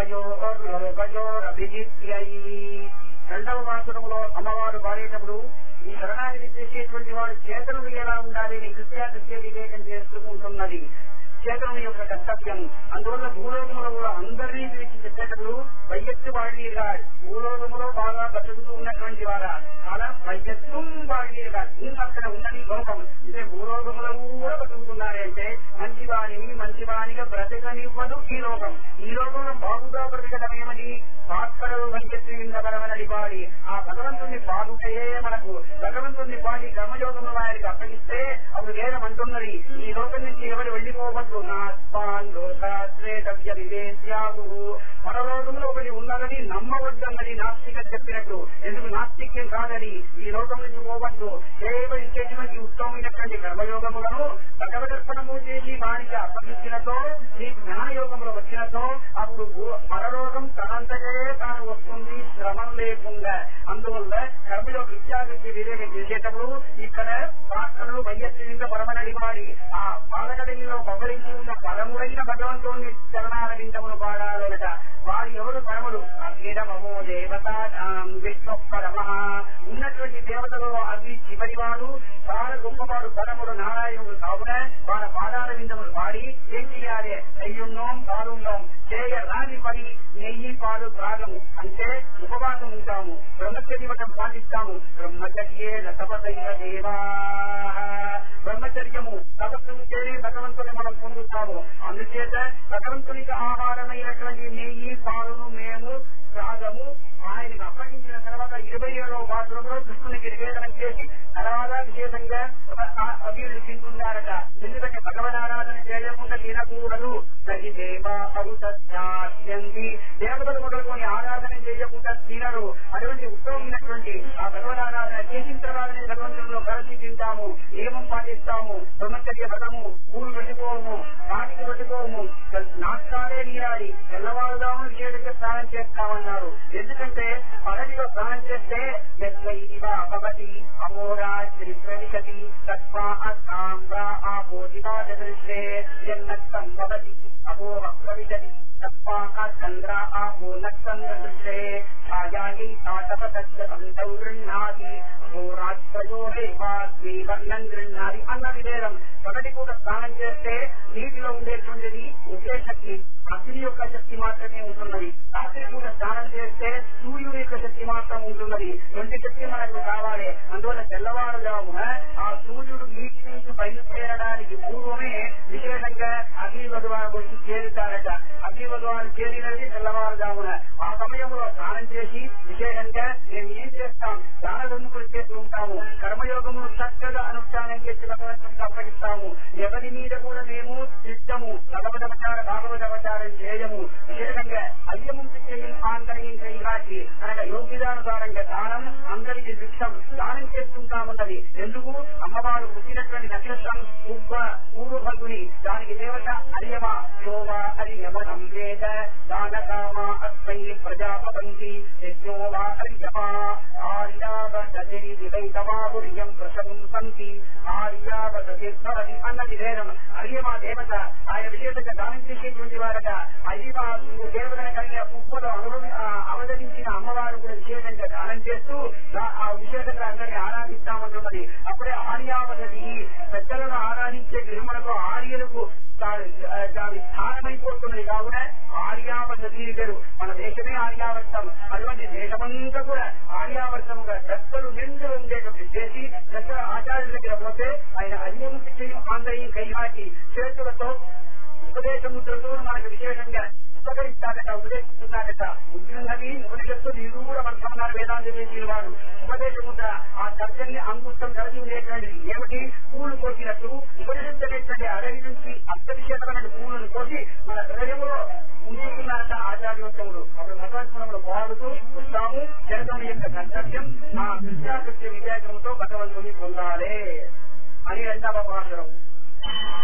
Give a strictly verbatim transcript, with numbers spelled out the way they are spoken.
ఉభయోర్లోకయోరభిజిత్యై. రెండవ పాసురంలో అమ్మవారు పాడేటప్పుడు ఈ శరణాగతి చేసేటువంటి వాడు చేతనుడు ఎలా ఉండాలి అని కృత్యాకృత్య వివేకం చేస్తూ ఉంటున్నది. చేతనుని యొక్క కర్తవ్యం. అందువల్ల భూలోకములో కూడా అందరినీ పిలిచి చెప్పేటప్పుడు వైయత్తు వాడీరుగా భూలోకములో బాగా బతుకుతూ ఉన్నటువంటి వారా చాలా వైయత్వం వాడీరుగా ఇంకా అక్కడ ఉన్నది లోకం. ఇదే భూలోకములో కూడా బతుకుతున్నారే అంటే మంచివాణిని మంచివాణిగా బ్రతకనివ్వదు ఈ లోకం. ఈ లోకంలో బాగుగా బ్రతకడం ఏమని పాత్రలు వైద్యత్వం ఇందబరమనడి పాడి ఆ భగవంతుని పాడుటయే మనకు. భగవంతుని పాడి కర్మయోగం వారికి అప్పగిస్తే అప్పుడు వేదం అంటున్నది ఈ లోకం నుంచి ఎవరు వెళ్లిపోవద్దు. పరలోకంలో ఒకటి ఉన్నదని నమ్మవద్దన్నది నాస్తిక చెప్పినట్టు. ఎందుకు నాస్తిక్యం కాదని ఈ లోకం నుంచి పోవద్దు. కేవలం ఇచ్చేటువంటి ఉత్తమమైనటువంటి కర్మయోగములను భగవదర్పణము చేసి వారికి అప్పగించినతో ఈ జ్ఞానయోగంలో వచ్చినతో అప్పుడు పరలోకం తనంతకే తాను వస్తుంది శ్రమం లేకుండా. అందువల్ల కర్మయోగ విద్యాగతి వివేకం చేసేటప్పుడు ఇక్కడ పాత్రలు వైయత్తిగా పరమనడి వాడి ఆ పాలకడిలో పవరించి ఉన్న పరముడైన భగవంతుని చరణారవిందమును పాడాలట. వారు ఎవరు పరముడు? అగ్నిరమో దేవత విష్ణు పరమ. ఉన్నటువంటి దేవతలో అగ్ని చివరివాడు చాలా గొప్పవాడు పరముడు నారాయణుడు కావున వారి పాదాల విందములు పాడి ఏం చేయాలి? నెయ్యున్నోం పాలున్నోం చేయ రాని పని నెయ్యి పాలు త్రాగము అంటే ఉపవాసం ఉంటాము, బ్రహ్మచర్య వ్రతం పాటిస్తాము. బ్రహ్మచర్యే తపసైన దేవా. బ్రహ్మచర్యము తపస్సును చేరి భగవంతుని మనం పొందుతాము. అందుచేత భగవంతునికి ఆహారమైనటువంటి నెయ్యి పాలును మేము త్రాగము. ఆయనకు అప్పగించిన తర్వాత ఇరవై ఏడవ పాత్రలో కృష్ణునికి నివేదనం చేసి తర్వాత విశేషంగా అభివృద్ధి తింటున్నారట. ఎందుకంటే భగవదారాధన చేయకుండా తినకూడదు. సరి దేవా అవుతంతి దేవతలు మొదలుకొని ఆరాధన చేయకుండా తినరు. అటువంటి ఉత్తమమైనటువంటి ఆ భగవదారాధన చేసిన తర్వాతనే భగవంతుల్లో కలిసి తింటాము, నియమం పాటిస్తాము. బ్రహ్మచర్య వ్రతము, పూలు పెట్టుకోము, వాటికి పెట్టుకోము, నాష్టాలే నీరాడి తెల్లవారుదాము విశేషంగా స్నానం చేస్తామన్నారు. ఎందుకంటే పగటిలో స్నానం చేస్తే అపగతి అమోరా త్రిప్రవిశతి తత్వా అసాంబ్రా ఆపోజివాదృష్టే జన్మత్తం భవతి అపోహ ప్రవిశతి తత్వా చంద్ర ఆపో నక్షంద్రదృష్టే ఛాయాయై తాటపతస్యంతౌ గృహ్ణాతి వర్ణం గృహ్ణాది అన్నది వేదం. పగటి కూడా స్నానం చేస్తే నీటిలో ఉండేటువంటిది ఒకే శక్తి, అగ్ని యొక్క శక్తి మాత్రమే ఉంటున్నది. రాత్రి కూడా స్నానం చేస్తే సూర్యుడి యొక్క శక్తి మాత్రం ఉంటున్నది. రెండు శక్తి మనకు కావాలి. అందువల్ల తెల్లవారుజామున ఆ సూర్యుడు నీటి నుంచి బయలుదేరడానికి పూర్వమే విశేషంగా అగ్ని భగవాను వచ్చి చేరుతారట. అగ్ని భగవాను చేరినది తెల్లవారుజామున. ఆ సమయంలో స్నానం చేసి విశేషంగా మేము ఏం చేస్తాం? దానదన్నుకులు చేస్తూ ఉంటాము. కర్మయోగమును చక్కగా అనుష్ఠానం చేసి భగవంతునికి అప్పగిస్తాము. ఎవరి మీద కూడా మేము ఇష్టము భగవదవచార భాగవదవచారం చేయము. విశేషంగా అయ్యముంచి చేయం ఆంతర్యం చేయాచి అనగా యోగ్యదానుసారంగా దానం అందరికి వృక్షం దానం చేస్తుంటామన్నది. ఎందుకు? అమ్మవారు పుట్టినటువంటి నక్షత్రం ఉబ్బ పూర్వభగుని దానికి దేవత అర్యమ శోభ అర్యమనం వేద దానకామ అస్మై ప్రజాపవంతి యజ్ఞోవా అర్యమా ఆర్యావసతి వివైతమాహుర్యం ప్రశంసంతి ఆర్యావసతి భవతి అన్నది వేదం. అర్యమ దేవత ఆయన విశేషంగా దానం చేసేటువంటి వారట. అర్యమ దేవతను కలిగిన ఉప్పులో అనుభవి అవతరించిన అమ్మవారు కూడా విశేషంగా దానం చేస్తూ ఆ విశేషంగా అందరినీ ఆరాధిస్తామంటున్నది. అప్పుడే ఆర్యావసతి పెద్దలను ఆరాధించే నిర్మలకు ఆర్యులకు దాని స్థానమైపోతున్నది. కావున ఆర్యావసతి పేరు. మన దేశమే ఆర్యావర్తం. అటువంటి దేశమంతా కూడా ఆర్యావర్తముగా పెద్దలు నిండు ఉండేటువంటి చేసి పెద్దల ఆచార్యుల దగ్గర పోతే ఆయన అన్యముఖి చేయం ఆంధ్రయం కైలాకి చేతులతో ఉపదేశముద్రతో మనకు విశేషంగా ఉపకరిస్తాడట, ఉపదేశిస్తున్నాడట. ఉద్యోగీ ఉపనిషత్తు నిరూఢ వర్తమానాలు వేదాంత వేసిన వారు ఉపదేశముద్ర ఆ చర్చల్ని అంగుష్టం కలిసి ఉండేటువంటిది ఏమిటి? పూలు కోసినట్టు ఉపనిషత్తు అనేటువంటి అడవి నుంచి అత్యవిశేషమైన పూలను కోసి మన హృదయంలో ఉంచుతున్నారట ఆచార్యోత్తములు. అప్పుడు భగవద్గుణములు పాడుతూ వస్తాము. చరిత్ర యొక్క కర్తవ్యం ఆ విద్యాకృత్య వివేకంతో భగవంతుని పొందాలి అని రెండవ భాషరం.